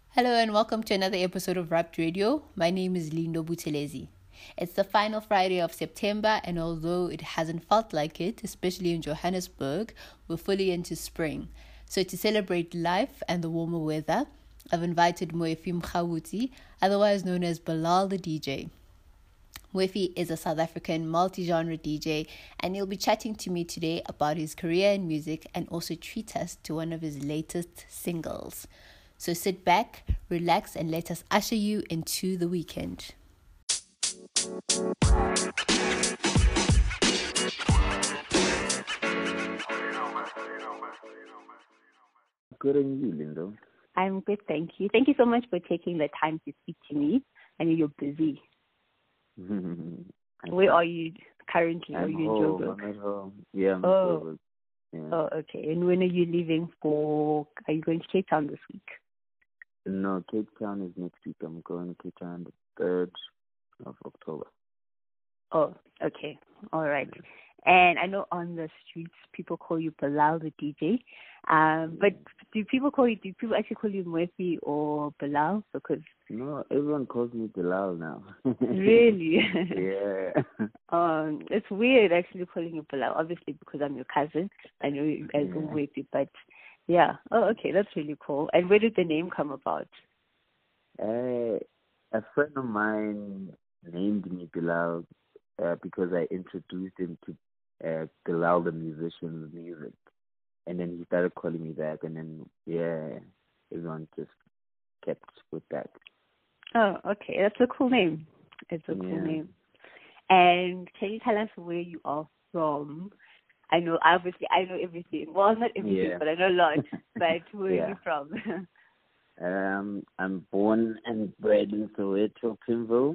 Hello and welcome to another episode of Wrapped Radio. My name is Lindo Butelezi. It's the final Friday of September, and although it hasn't felt like it, especially in Johannesburg, we're fully into spring. So to celebrate life and the warmer weather, I've invited Moefi Mkhawuti, otherwise known as Bilal the DJ. Moefi is a South African multi-genre DJ, and he'll be chatting to me today about his career in music and also treat us to one of his latest singles. So sit back, relax, and let us usher you into the weekend. Good on you, Lindo. I'm good, thank you. Thank you so much for taking the time to speak to me. I know you're busy. Where are you currently? Are you in Joburg? I'm at home. Yeah, I'm in Oh. Joburg. Yeah. Oh, okay. And when are you leaving for? Are you going to Cape Town this week? No, Cape Town is next week. I'm going to Cape Town the 3rd of October. Oh, okay. All right. And I know on the streets people call you Bilal the DJ. But do people actually call you Murphy or Bilal? Because No, everyone calls me Bilal now. really, Yeah. it's weird actually calling you Bilal. Obviously because I'm your cousin. I know you guys are Murphy, but yeah. Oh, okay. That's really cool. And where did the name come about? A friend of mine named me Bilal because I introduced him to Bilal the musician's music. And then he started calling me that, and then, everyone just kept with that. Oh, okay. That's a cool name. It's a cool name. And can you tell us where you are from? I know everything. Well, not everything, but I know a lot. But where are you from? I'm born and bred in Soweto, Pimville.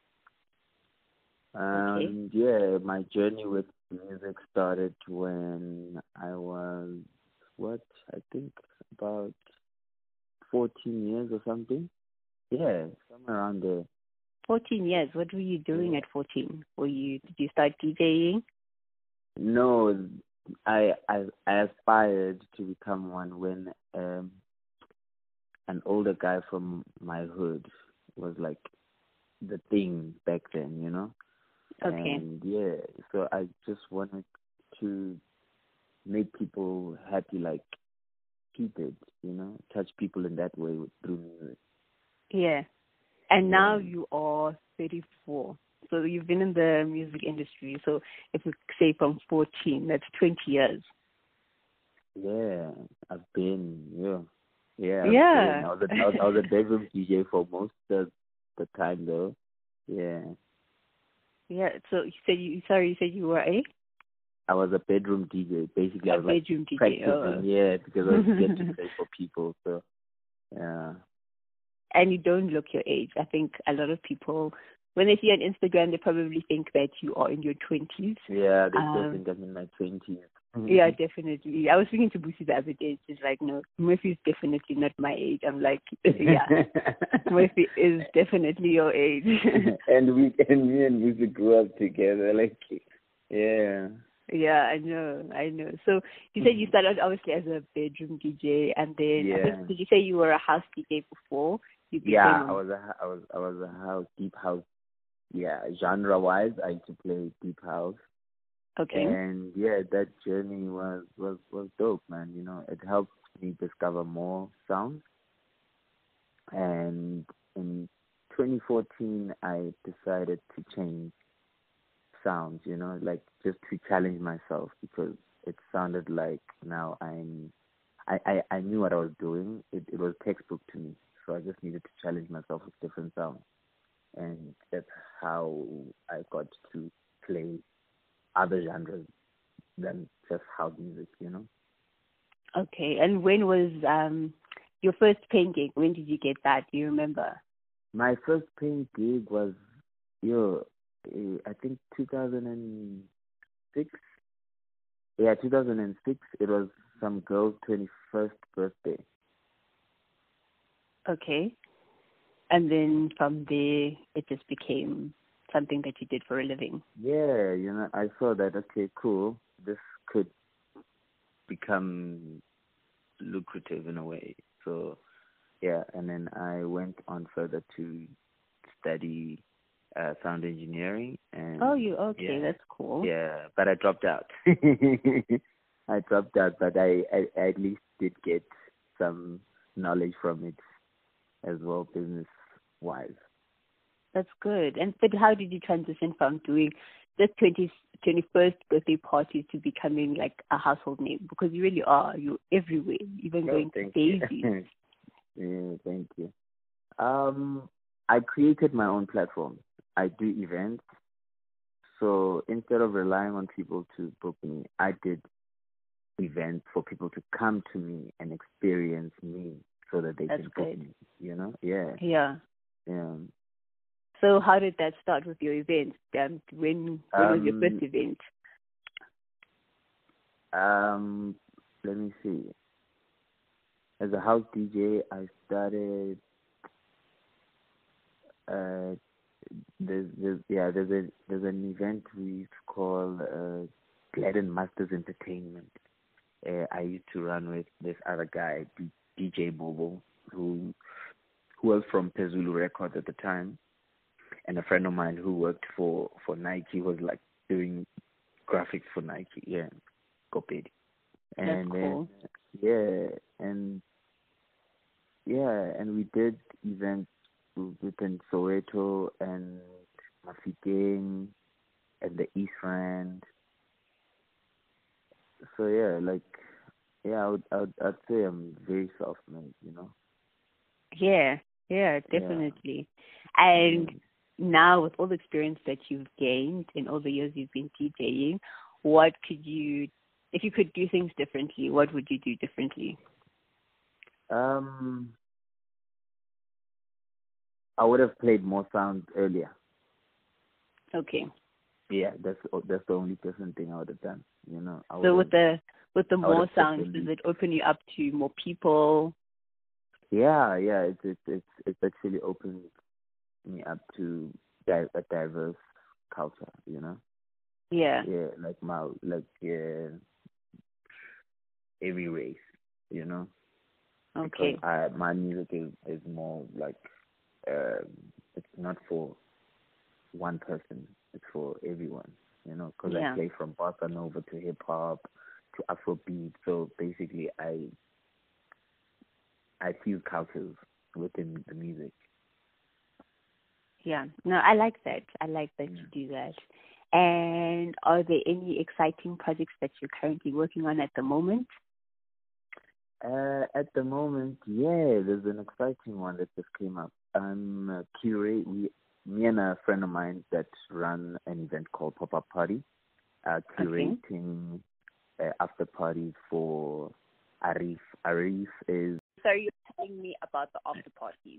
My journey with music started when I was, I think about 14 years or something. Yeah, somewhere around there. 14 years. What were you doing at 14? Did you start DJing? No, I aspired to become one when an older guy from my hood was like the thing back then, you know? Okay. And so I just wanted to make people happy, like keep it, you know, touch people in that way through music. Yeah. And now you are 34. So you've been in the music industry. So if we say from 14, that's 20 years. Yeah, I've been, Yeah. Yeah. I was a bedroom DJ for most of the time, though. Yeah. Yeah. So you said you were a? I was a bedroom DJ. Basically, I was bedroom DJ. practicing, because I was get to play for people. So, yeah. And you don't look your age. I think a lot of people, when they see you on Instagram, they probably think that you are in your 20s. Yeah, they still think I'm in my 20s. Yeah, definitely. I was speaking to Boosie the other day. She's like, no, Murphy is definitely not my age. I'm like, yeah, Murphy is definitely your age. and me and Boosie grew up together. Like, yeah. Yeah, I know. So you said you started obviously as a bedroom DJ, and then I think, did you say you were a house DJ before? I was a house, deep house. Yeah, genre-wise, I used to play deep house. Okay. And that journey was dope, man. You know, it helped me discover more sounds. And in 2014, I decided to change sounds. You know, like just to challenge myself because it sounded like now I knew what I was doing. It was textbook to me, so I just needed to challenge myself with different sounds, and that's how I got to play other genres than just house music, you know. Okay, and when was your first paying gig? When did you get that? Do you remember? My first paying gig was, I think 2006. Yeah, 2006. It was some girl's 21st birthday. Okay, and then from there, it just became something that you did for a living. Yeah, you know, I saw that, okay, cool, this could become lucrative in a way. So Yeah, and then I went on further to study sound engineering, and Oh, you okay? yeah, That's cool. yeah, but I dropped out. I dropped out, but I at least did get some knowledge from it as well, business wise. That's good. And but how did you transition from doing the 21st birthday party to becoming like a household name? Because you really are. You're everywhere, even going to Thank you. Daisy. Yeah, thank you. I created my own platform. I do events. So instead of relying on people to book me, I did events for people to come to me and experience me so that they That's can book good. me, Yeah. Yeah. Yeah. So how did that start with your event? When was your first event? Let me see. As a house DJ, I started. There's an event we used to call Gladden Masters Entertainment. I used to run with this other guy, DJ Bobo, who was from Pezulu Records at the time, and a friend of mine who worked for Nike, was like doing graphics for Nike. Yeah, Kopedi. And That's cool. And we did events within Soweto and Mafikeng and the East Rand. So I'd say I'm very self-made, Yeah, definitely. And now with all the experience that you've gained in all the years you've been DJing, if you could do things differently, what would you do differently? I would have played more sounds earlier. Okay. Yeah, that's the only different thing I would have done. So with the more sounds, does it open you up to more people? Yeah. It's actually opened me up to a diverse culture. Yeah. Yeah, every race. Okay. Because my music is more like it's not for one person. It's for everyone. Because I play from bossa nova to hip hop to Afrobeat. So basically, I feel cultures within the music. Yeah. No, I like that. I like that you do that. And are there any exciting projects that you're currently working on at the moment? At the moment, there's an exciting one that just came up. I'm me and a friend of mine that run an event called Pop-Up Party, curating after parties for Arif. Arif is... Sorry, you're telling me about the after parties.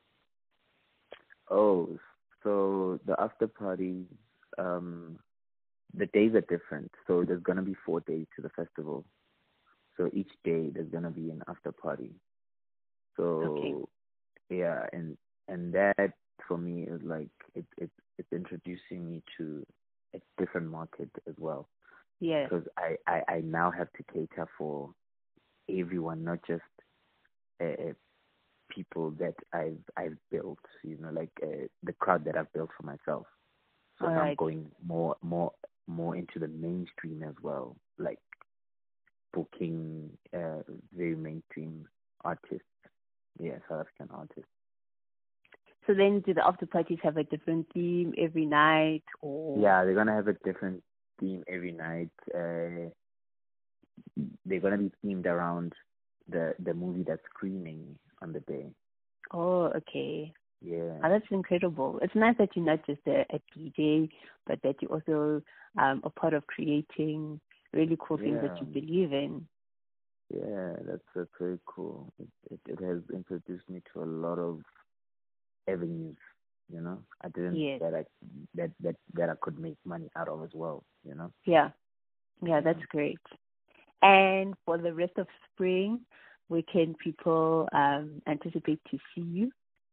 Oh, so the after parties, the days are different. So there's going to be 4 days to the festival. So each day there's going to be an after party. So, and that for me is like, it's introducing me to a different market as well. Yeah. Because I now have to cater for everyone, not just people that I've built, the crowd that I've built for myself. So now I'm going more into the mainstream as well, like booking very mainstream artists, South African artists. So then, do the after parties have a different theme every night, or? Yeah, they're gonna have a different theme every night. They're gonna be themed around the movie that's screening on the day. Oh, okay. Yeah. Oh, that's incredible. It's nice that you're not just a DJ, but that you're also a part of creating really cool things that you believe in. Yeah, that's very cool. It has introduced me to a lot of avenues, I didn't that I could make money out of as well, Yeah, that's great. And for the rest of spring, where can people anticipate to see you?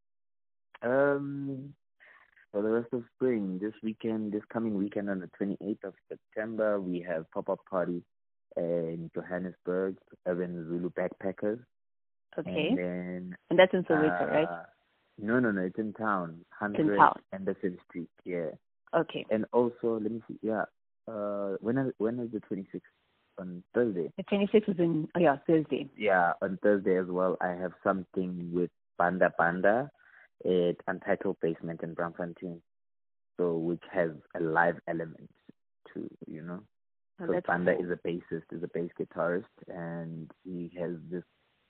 For the rest of spring, this coming weekend on the 28th of September, we have pop-up party in Johannesburg, Urban Zulu Backpackers. Okay. And that's in Soweto, right? No, it's in town. 100 in town. Anderson Street, yeah. Okay. And also, let me see, yeah. When is the 26th? On Thursday. The 26th is Thursday. Yeah, on Thursday as well. I have something with Panda Panda at Untitled Basement in Braamfontein. So, which has a live element to, Because Panda cool. is a bassist, is a bass guitarist, and he has this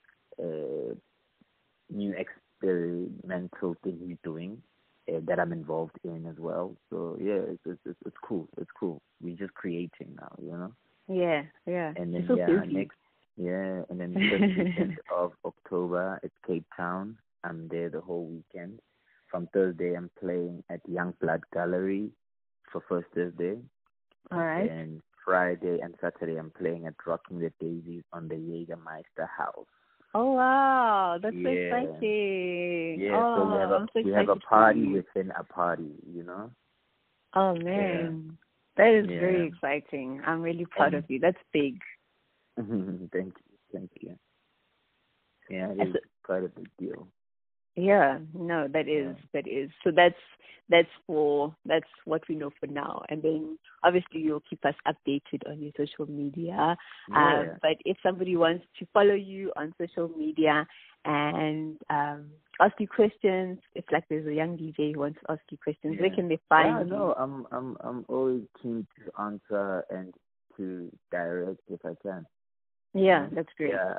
new experimental thing he's doing that I'm involved in as well. So yeah, it's cool. It's cool. We're just creating now, Yeah. And then so and then the first weekend of October, it's Cape Town. I'm there the whole weekend. From Thursday, I'm playing at Youngblood Gallery for First Thursday. All right. And Friday and Saturday, I'm playing at Rocking the Daisies on the Jägermeister House. Oh wow, that's so exciting! Yeah, so we have a party within a party, Oh man, that is very exciting. I'm really proud of you. That's big. Thank you. Yeah, it is quite a big deal. Yeah, no, that is. So that's what we know for now, and then obviously you'll keep us updated on your social media. But if somebody wants to follow you on social media and ask you questions, if like there's a young DJ who wants to ask you questions, where can they find you? No, I'm always keen to answer and to direct if I can. Yeah, that's great. Yeah,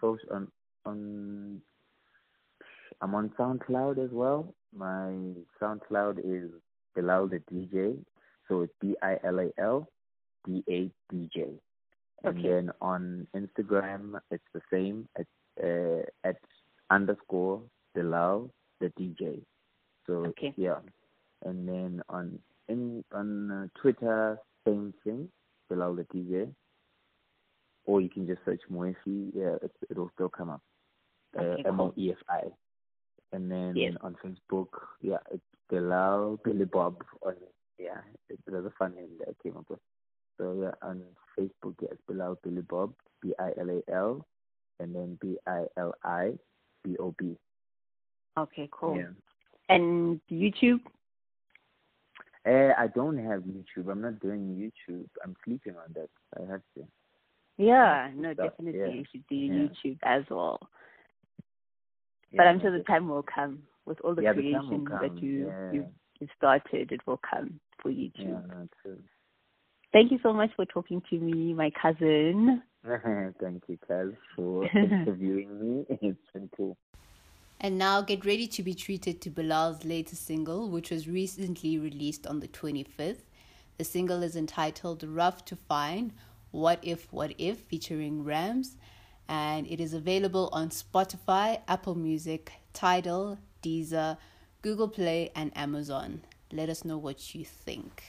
I'm on SoundCloud as well. My SoundCloud is Bilal the DJ, so it's BILAL DA DJ. And then on Instagram, it's the same. It's at _Bilal the DJ. So yeah. And then on Twitter, same thing, Bilal the DJ. Or you can just search Moefi. Yeah, it'll still come up. MOEFI. And then on Facebook, it's Bilal Billy Bob. There's a fun name that I came up with. So on Facebook, it's Bilal Billy Bob, BILAL, and then BILIBOB. Okay, cool. Yeah. And YouTube? I don't have YouTube. I'm not doing YouTube. I'm sleeping on that. I have to. Yeah, no, definitely you should do YouTube as well. But I'm sure the time will come with all the creation that you've started. It will come for YouTube. Yeah, no, true. Thank you so much for talking to me, my cousin. Thank you, Kaz, for interviewing me. It's been cool. And now get ready to be treated to Bilal's latest single, which was recently released on the 25th. The single is entitled Rough to Fine, What If, featuring Rams. And it is available on Spotify, Apple Music, Tidal, Deezer, Google Play, and Amazon. Let us know what you think.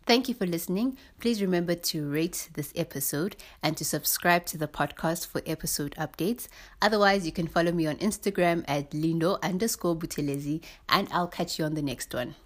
Thank you for listening. Please remember to rate this episode and to subscribe to the podcast for episode updates. Otherwise, you can follow me on Instagram at Lindo_Buthelezi, and I'll catch you on the next one.